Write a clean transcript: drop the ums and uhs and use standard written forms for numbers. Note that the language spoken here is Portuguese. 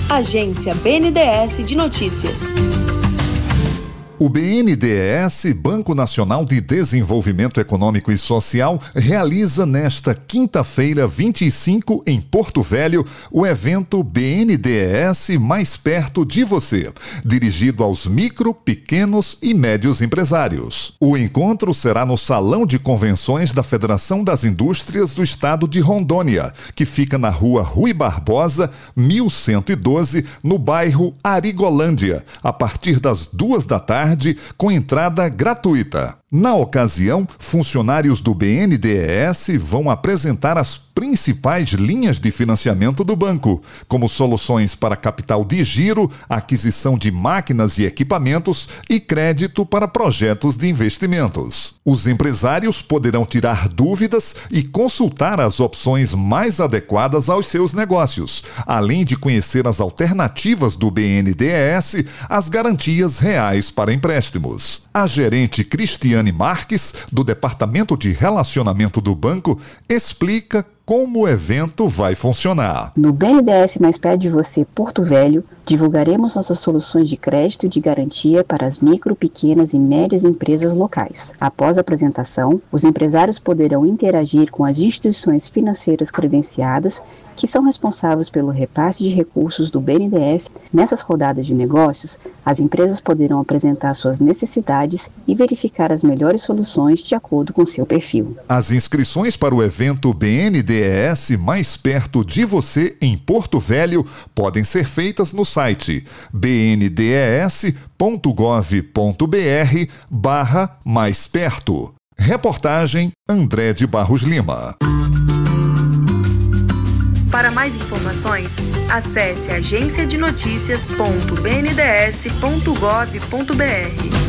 Agência BNDES de Notícias. O BNDES, Banco Nacional de Desenvolvimento Econômico e Social, realiza nesta quinta-feira, 25, em Porto Velho, o evento BNDES Mais Perto de Você, dirigido aos micro, pequenos e médios empresários. O encontro será no Salão de Convenções da Federação das Indústrias do Estado de Rondônia, que fica na rua Rui Barbosa, 1112, no bairro Arigolândia, a partir das 14h, com entrada gratuita. Na ocasião, funcionários do BNDES vão apresentar as principais linhas de financiamento do banco, como soluções para capital de giro, aquisição de máquinas e equipamentos e crédito para projetos de investimentos. Os empresários poderão tirar dúvidas e consultar as opções mais adequadas aos seus negócios, além de conhecer as alternativas do BNDES, as garantias reais para empréstimos. A gerente Cristiane Marques, do Departamento de Relacionamento do Banco, explica como o evento vai funcionar. No BNDES Mais Perto de Você, Porto Velho, divulgaremos nossas soluções de crédito e de garantia para as micro, pequenas e médias empresas locais. Após a apresentação, os empresários poderão interagir com as instituições financeiras credenciadas que são responsáveis pelo repasse de recursos do BNDES. Nessas rodadas de negócios, as empresas poderão apresentar suas necessidades e verificar as melhores soluções de acordo com seu perfil. As inscrições para o evento BNDES Mais Perto de Você em Porto Velho podem ser feitas no site bndes.gov.br/mais perto. Reportagem André de Barros Lima. Para mais informações, acesse agenciadenoticias.bnds.gov.br.